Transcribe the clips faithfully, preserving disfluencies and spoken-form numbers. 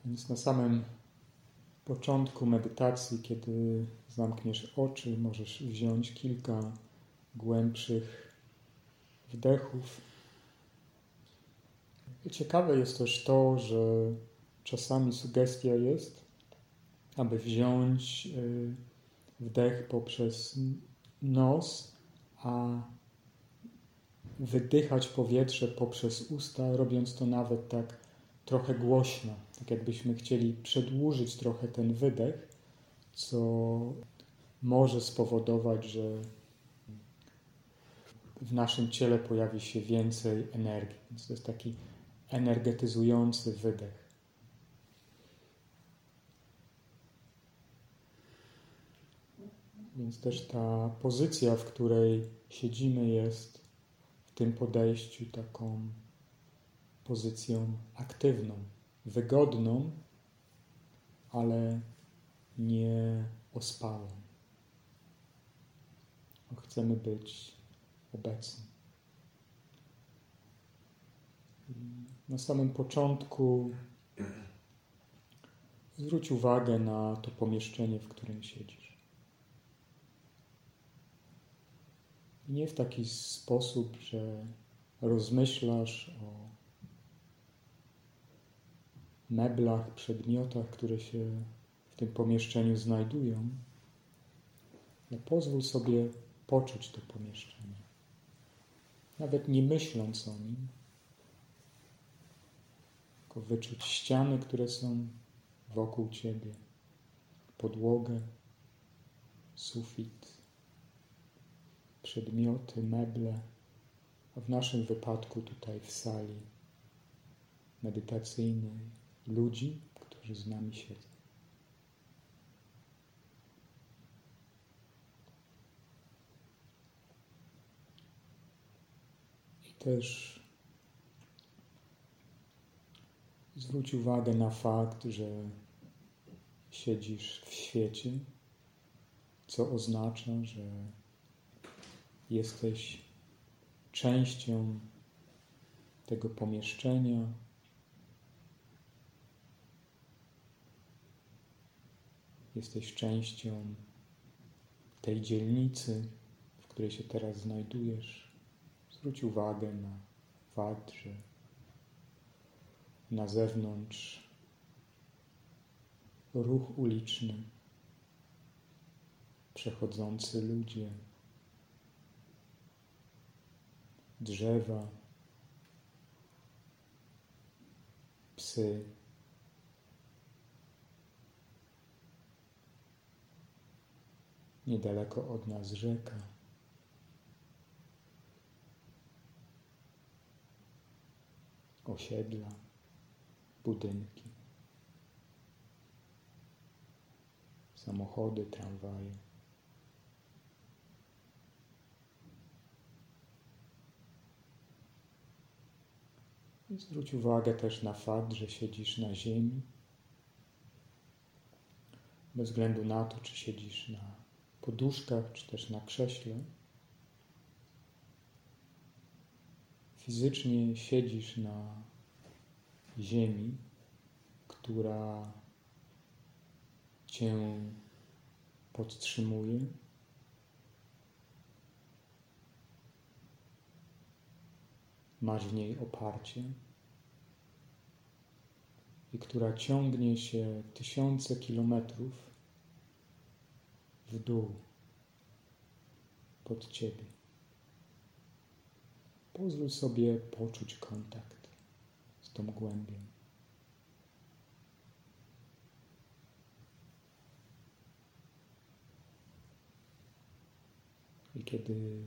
Więc na samym początku medytacji, kiedy zamkniesz oczy, możesz wziąć kilka głębszych wdechów. I ciekawe jest też to, że czasami sugestia jest, aby wziąć wdech poprzez nos, a wydychać powietrze poprzez usta, robiąc to nawet tak trochę głośno, tak jakbyśmy chcieli przedłużyć trochę ten wydech, co może spowodować, że w naszym ciele pojawi się więcej energii. Więc to jest taki energetyzujący wydech. Więc też ta pozycja, w której siedzimy, jest w tym podejściu taką pozycją aktywną, wygodną, ale nie ospałą. Chcemy być obecni. Na samym początku zwróć uwagę na to pomieszczenie, w którym siedzisz. Nie w taki sposób, że rozmyślasz o meblach, przedmiotach, które się w tym pomieszczeniu znajdują, ale pozwól sobie poczuć to pomieszczenie. Nawet nie myśląc o nim, tylko wyczuć ściany, które są wokół ciebie, podłogę, sufit, przedmioty, meble, a w naszym wypadku tutaj w sali medytacyjnej ludzi, którzy z nami siedzą. I też zwróć uwagę na fakt, że siedzisz w świecie, co oznacza, że jesteś częścią tego pomieszczenia, jesteś częścią tej dzielnicy, w której się teraz znajdujesz. Zwróć uwagę na fakt, że na zewnątrz ruch uliczny, przechodzący ludzie, drzewa, psy, niedaleko od nas rzeka, osiedla, budynki, samochody, tramwaje. I zwróć uwagę też na fakt, że siedzisz na ziemi, bez względu na to, czy siedzisz na poduszkach, czy też na krześle. Fizycznie siedzisz na ziemi, która cię podtrzymuje, masz w niej oparcie i która ciągnie się tysiące kilometrów w dół pod ciebie. Pozwól sobie poczuć kontakt z tą głębią. I kiedy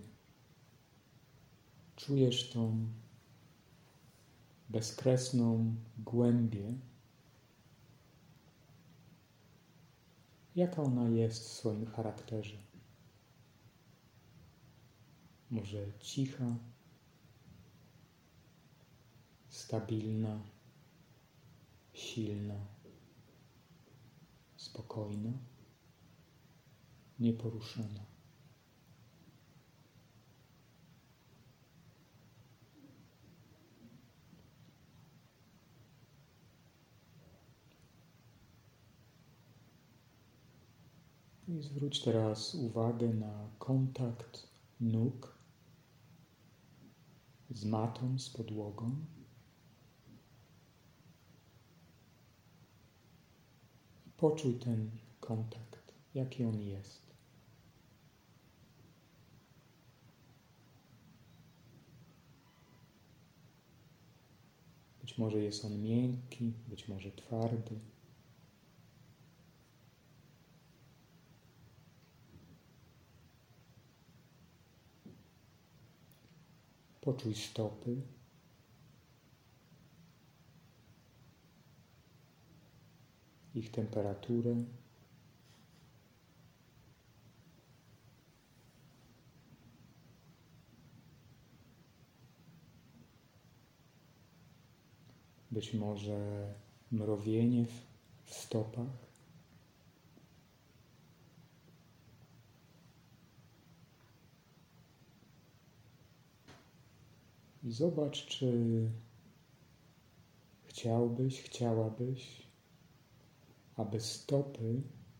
czujesz tą bezkresną głębię, jaka ona jest w swoim charakterze? Może cicha, stabilna, silna, spokojna, nieporuszona. I zwróć teraz uwagę na kontakt nóg z matą, z podłogą. Poczuj ten kontakt, jaki on jest. Być może jest on miękki, być może twardy. Poczuj stopy. Ich temperaturę. Być może mrowienie w, w stopach. I zobacz, czy chciałbyś, chciałabyś, aby stopy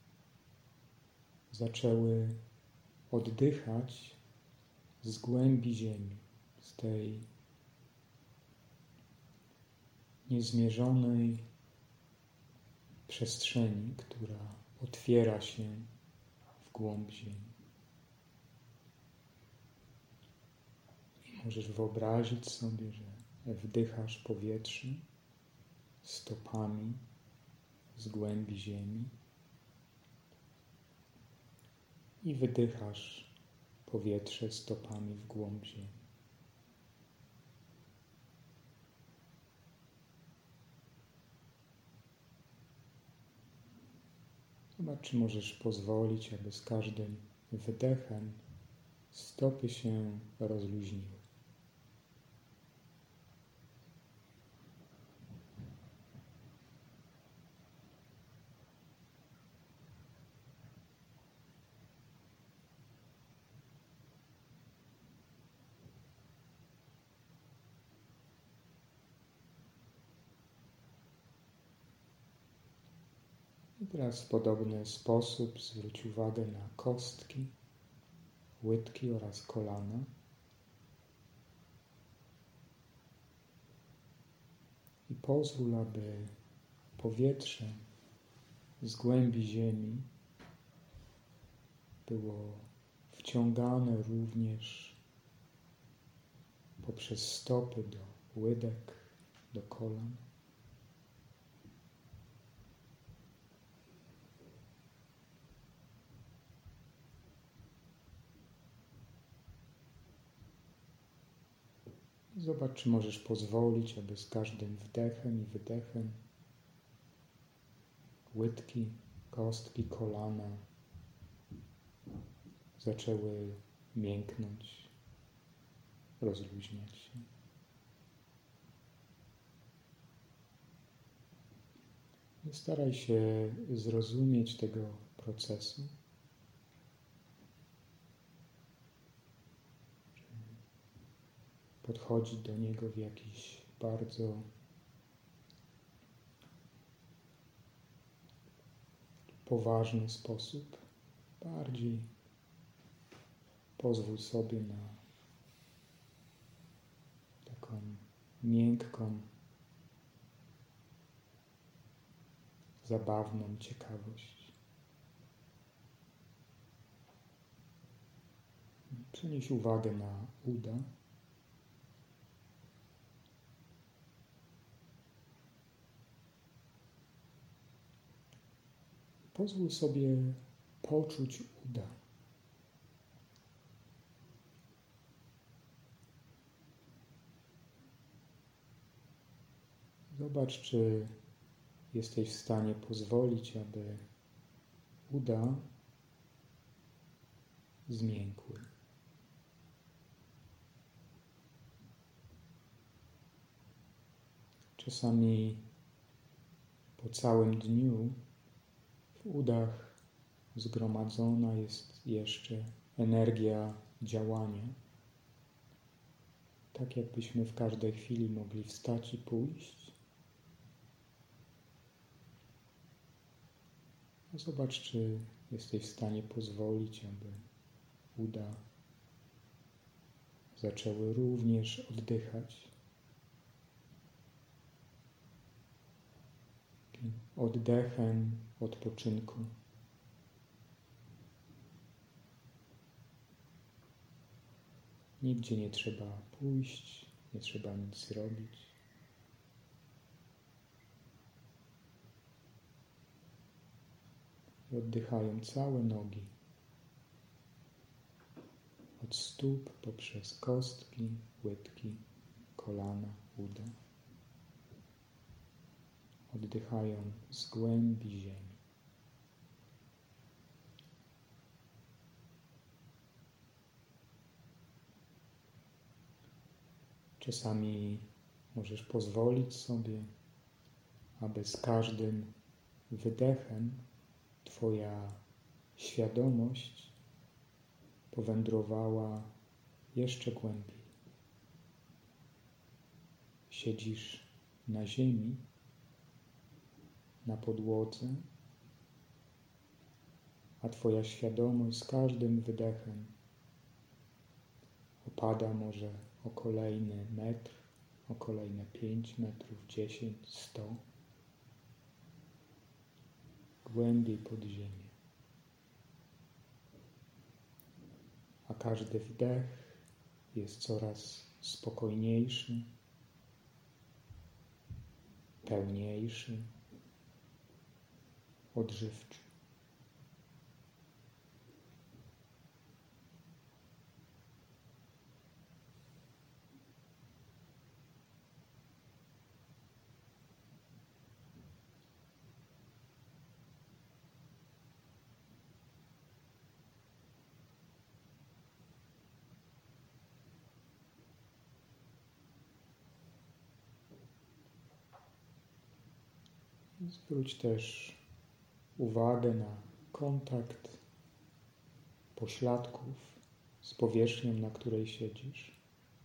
zaczęły oddychać z głębi ziemi, z tej niezmierzonej przestrzeni, która otwiera się w głąb ziemi. I możesz wyobrazić sobie, że wdychasz powietrze stopami z głębi ziemi i wydychasz powietrze stopami w głąb ziemi. Zobacz, czy możesz pozwolić, aby z każdym wydechem stopy się rozluźniły. I teraz w podobny sposób zwróć uwagę na kostki, łydki oraz kolana. I pozwól, aby powietrze z głębi ziemi było wciągane również poprzez stopy do łydek, do kolan. Zobacz, czy możesz pozwolić, aby z każdym wdechem i wydechem łydki, kostki, kolana zaczęły mięknąć, rozluźniać się. Staraj się zrozumieć tego procesu. Podchodzi do niego w jakiś bardzo poważny sposób. Bardziej pozwól sobie na taką miękką, zabawną ciekawość. Przenieś uwagę na uda. Pozwól sobie poczuć uda. Zobacz, czy jesteś w stanie pozwolić, aby uda zmiękły. Czasami po całym dniu w udach zgromadzona jest jeszcze energia działania. Tak jakbyśmy w każdej chwili mogli wstać i pójść. A zobacz, czy jesteś w stanie pozwolić, aby uda zaczęły również oddychać. Oddechem odpoczynku. Nigdzie nie trzeba pójść, nie trzeba nic robić. I oddychają całe nogi. Od stóp poprzez kostki, łydki, kolana, uda. Oddychają z głębi ziemi. Czasami możesz pozwolić sobie, aby z każdym wydechem Twoja świadomość powędrowała jeszcze głębiej. Siedzisz na ziemi, na podłodze, a Twoja świadomość z każdym wydechem opada może o kolejny metr, o kolejne pięć metrów, dziesięć, sto, głębiej pod ziemię. A każdy wdech jest coraz spokojniejszy, pełniejszy, odżywczy. Zwróć też uwagę na kontakt pośladków z powierzchnią, na której siedzisz.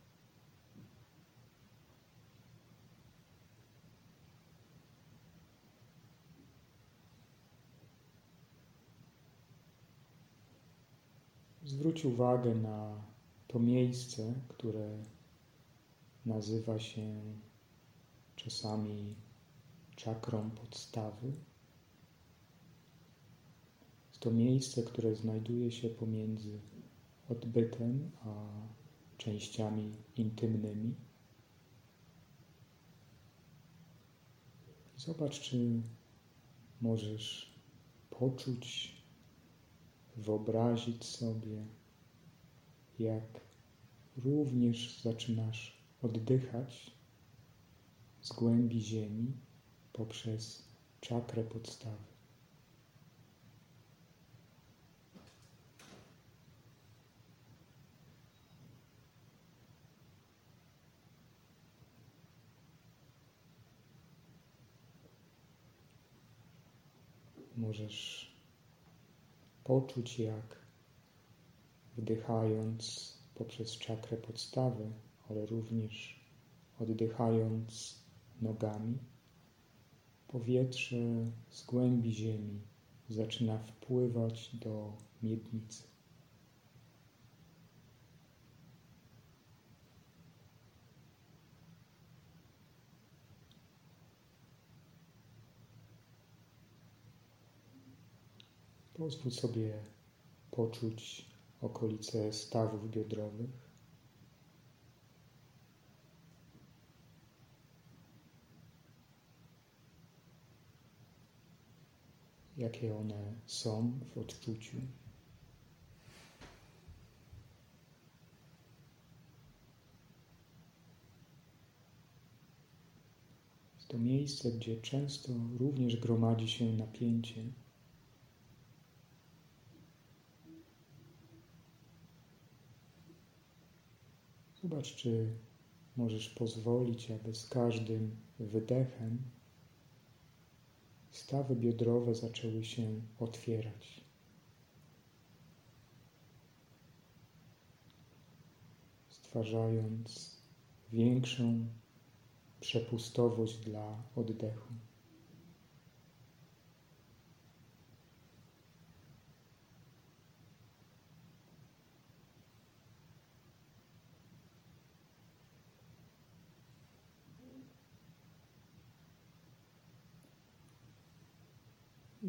Zwróć uwagę na to miejsce, które nazywa się czasami czakrą podstawy. Jest to miejsce, które znajduje się pomiędzy odbytem a częściami intymnymi. Zobacz, czy możesz poczuć, wyobrazić sobie, jak również zaczynasz oddychać z głębi ziemi poprzez czakrę podstawy. Możesz poczuć, jak wdychając poprzez czakrę podstawy, ale również oddychając nogami, powietrze z głębi ziemi zaczyna wpływać do miednicy. Pozwól sobie poczuć okolice stawów biodrowych. Jakie one są w odczuciu. Jest to miejsce, gdzie często również gromadzi się napięcie. Zobacz, czy możesz pozwolić, aby z każdym wydechem stawy biodrowe zaczęły się otwierać. Stwarzając większą przepustowość dla oddechu.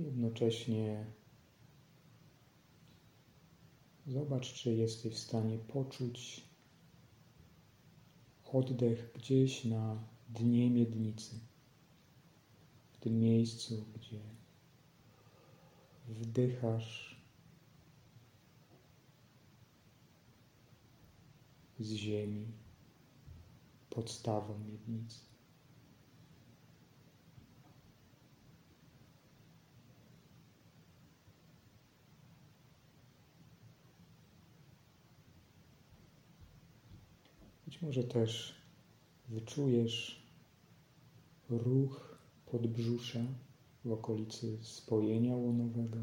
Jednocześnie zobacz, czy jesteś w stanie poczuć oddech gdzieś na dnie miednicy, w tym miejscu, gdzie wdychasz z ziemi podstawą miednicy. Być może też wyczujesz ruch podbrzusza w okolicy spojenia łonowego.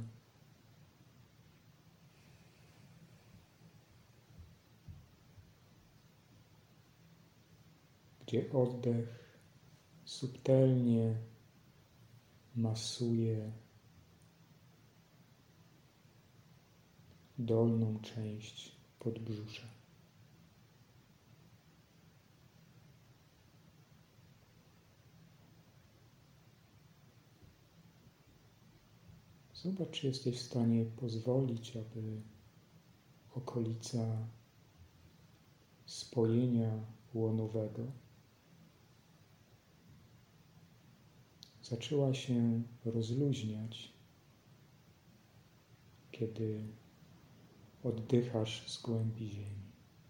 Gdzie oddech subtelnie masuje dolną część podbrzusza. Zobacz, czy jesteś w stanie pozwolić, aby okolica spojenia łonowego zaczęła się rozluźniać, kiedy oddychasz z głębi ziemi.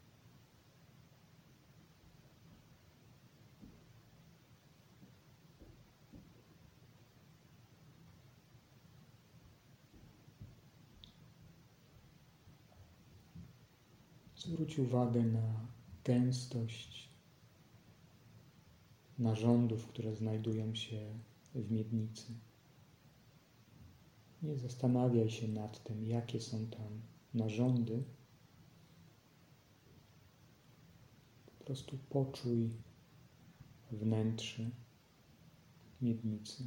Zwróć uwagę na gęstość narządów, które znajdują się w miednicy. Nie zastanawiaj się nad tym, jakie są tam narządy. Po prostu poczuj wnętrze miednicy.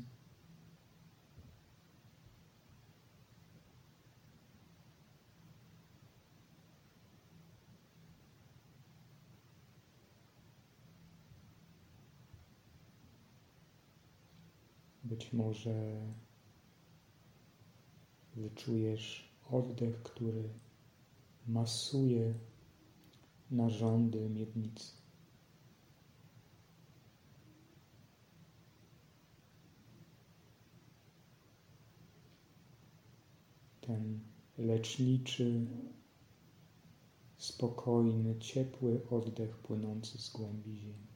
Być może wyczujesz oddech, który masuje narządy miednicy. Ten leczniczy, spokojny, ciepły oddech płynący z głębi ziemi.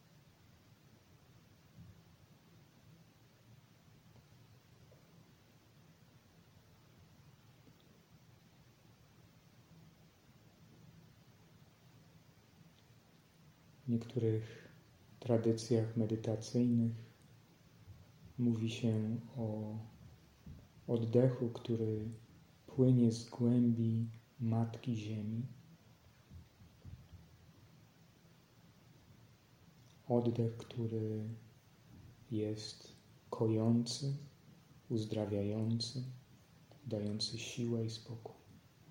W niektórych tradycjach medytacyjnych mówi się o oddechu, który płynie z głębi Matki Ziemi. Oddech, który jest kojący, uzdrawiający, dający siłę i spokój.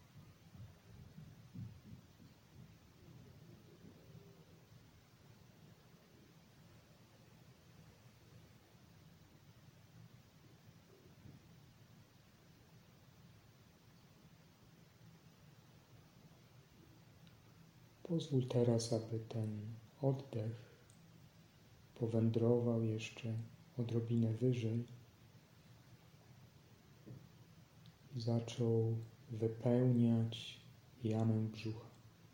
Pozwól teraz, aby ten oddech powędrował jeszcze odrobinę wyżej i zaczął wypełniać jamę brzucha.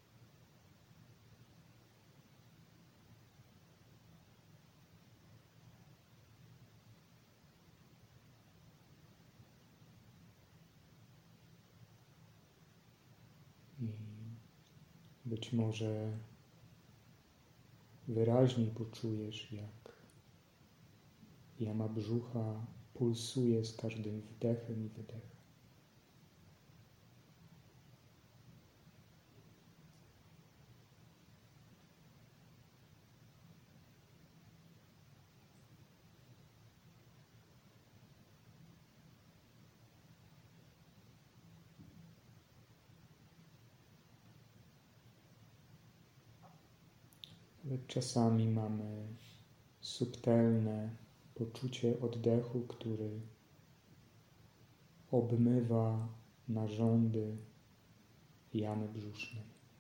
I być może wyraźniej poczujesz, jak jama brzucha pulsuje z każdym wdechem i wydechem. Czasami mamy subtelne poczucie oddechu, który obmywa narządy jamy brzusznej.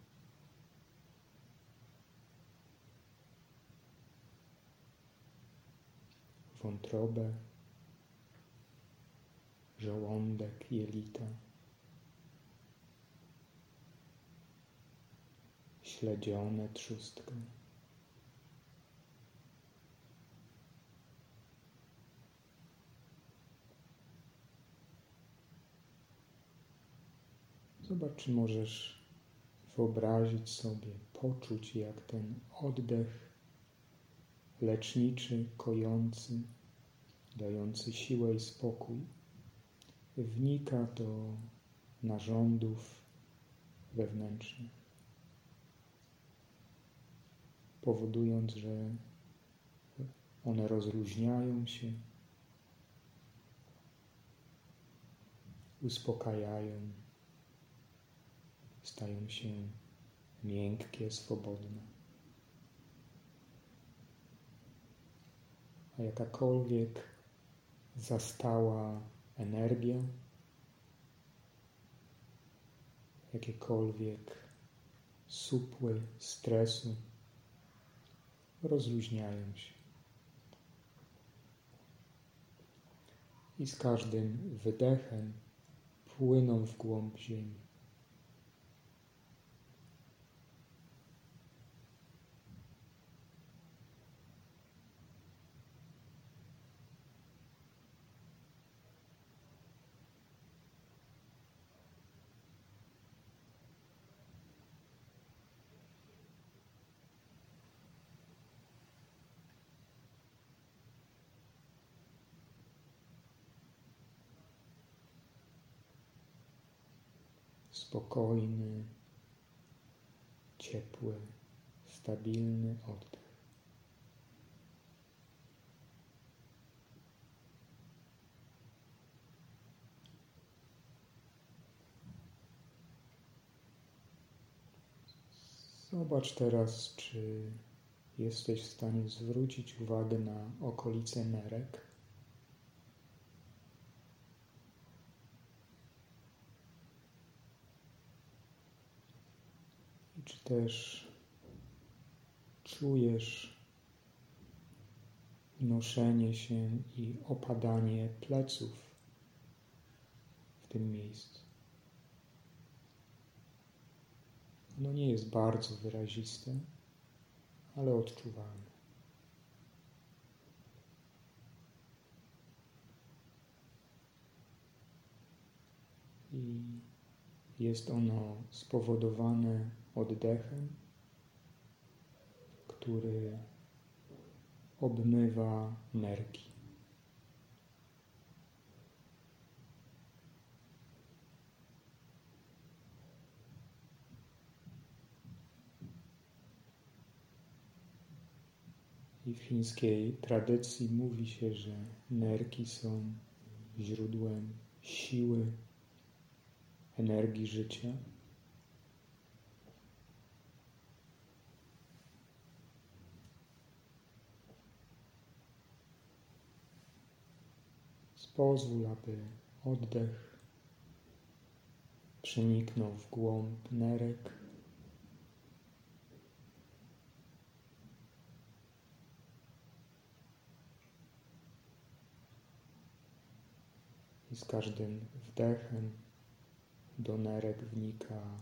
Wątrobę, żołądek, jelita, śledzione, trzustkę. Zobacz, czy możesz wyobrazić sobie, poczuć, jak ten oddech leczniczy, kojący, dający siłę i spokój wnika do narządów wewnętrznych, powodując, że one rozluźniają się, uspokajają, stają się miękkie, swobodne. A jakakolwiek zastała energia, jakiekolwiek supły stresu rozluźniają się. I z każdym wydechem płyną w głąb ziemi. Spokojny, ciepły, stabilny oddech. Zobacz teraz, czy jesteś w stanie zwrócić uwagę na okolice nerek. Czy też czujesz unoszenie się i opadanie pleców w tym miejscu? Ono nie jest bardzo wyraziste, ale odczuwalne. I jest ono spowodowane oddechem, który obmywa nerki. I w chińskiej tradycji mówi się, że nerki są źródłem siły, energii życia. Pozwól, aby oddech przeniknął w głąb nerek. I z każdym wdechem do nerek wnika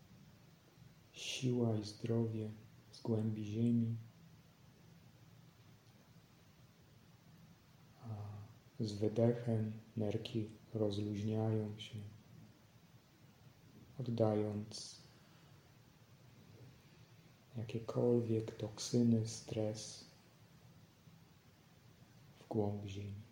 siła i zdrowie z głębi ziemi. Z wydechem nerki rozluźniają się, oddając jakiekolwiek toksyny, stres w głąb ziemi.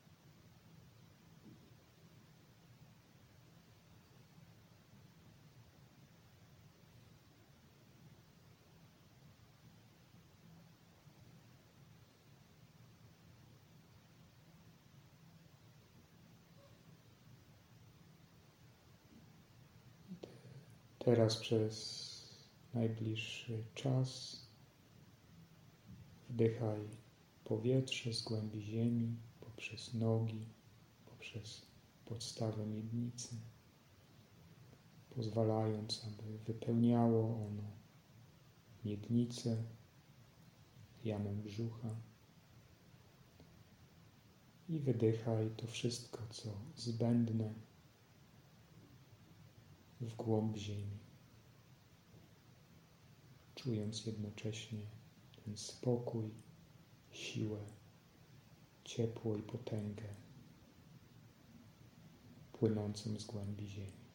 Teraz przez najbliższy czas wdychaj powietrze z głębi ziemi, poprzez nogi, poprzez podstawę miednicy, pozwalając, aby wypełniało ono miednicę, jamę brzucha i wydychaj to wszystko, co zbędne, w głąb ziemi, czując jednocześnie ten spokój, siłę, ciepło i potęgę płynącą z głębi ziemi.